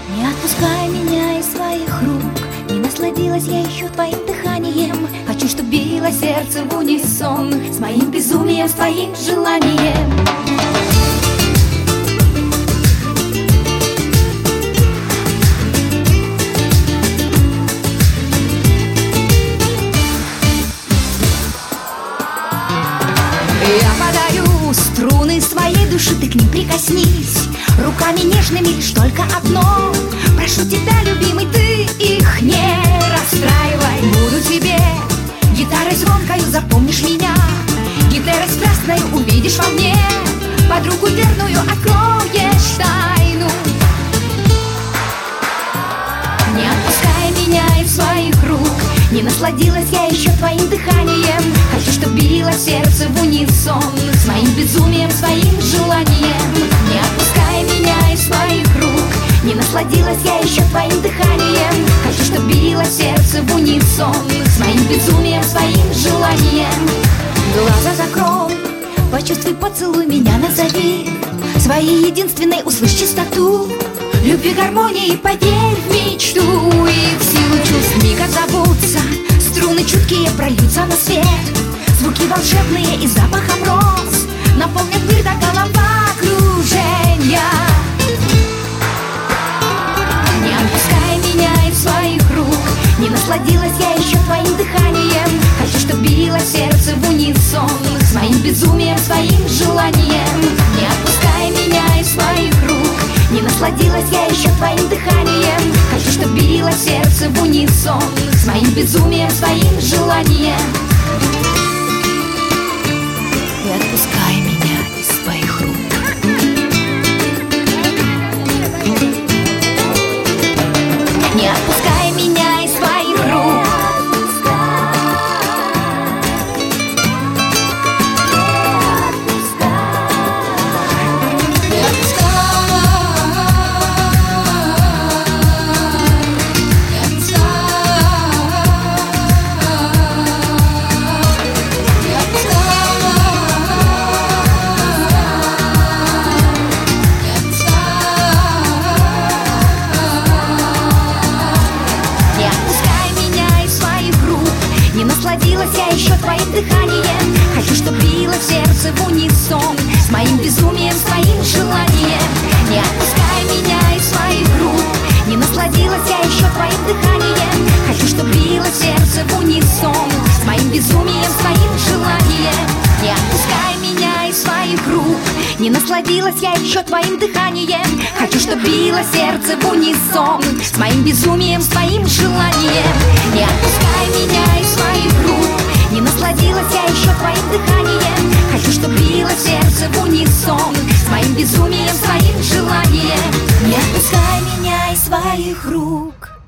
Не отпускай меня из своих рук, не насладилась я еще твоим дыханием. Хочу, чтоб било сердце в унисон с моим безумием, с твоим желанием. Я подарю струны своей души, ты к ним прикоснись. Руками нежными лишь только одно. Прошу тебя, любимый, ты их не расстраивай. Буду тебе гитарой звонкою, запомнишь меня. Гитарой страстной увидишь во мне. Подругу верную откроешь тайну. Не отпускай меня из своих рук, не насладилась я еще твоим дыханием. Хочу, чтоб било сердце в унисон с моим безумием, своим желанием. Не отпускай меня из своих рук, не насладилась я еще твоим дыханием. Хочу, чтоб било сердце в унисон с моим безумием, своим желанием. Глаза закрой, почувствуй, поцелуй меня, назови своей единственной, услышь чистоту любви, гармонии, поверь в мечту. И в силу чувств миг отзовутся, струны чуткие прольются на свет. Звуки волшебные и запахом роз наполнят мир до головокружения. Не отпускай меня из своих рук, не насладилась я еще твоим дыханием. Хочу, чтоб било сердце в унисон с моим безумием, своим желанием. Не отпускай меня из своих рук, не насладилась я еще твоим дыханием. Хочу, чтоб било сердце в унисон с моим безумием, своим желанием. Не отпускай меня из своих рук. Не отпускай меня из своих рук. Насладилась я еще твоим дыханием. Хочу, чтоб било сердце в унисон с моим безумием, своим желанием. Не отпускай меня из своих рук, не насладилась я еще твоим дыханием. Хочу, чтоб било сердце в унисон с моим безумием, своим желанием. Не отпускай меня из своих рук, не насладилась я еще твоим дыханием. Хочу, чтоб било сердце в унисон с моим безумием, своим желанием. Не отпускай меня из своих рук, не насладилась я еще твоим дыханием. Хочу, чтоб било сердце в унисон с моим безумием, своим желанием. Не отпускай меня из своих рук.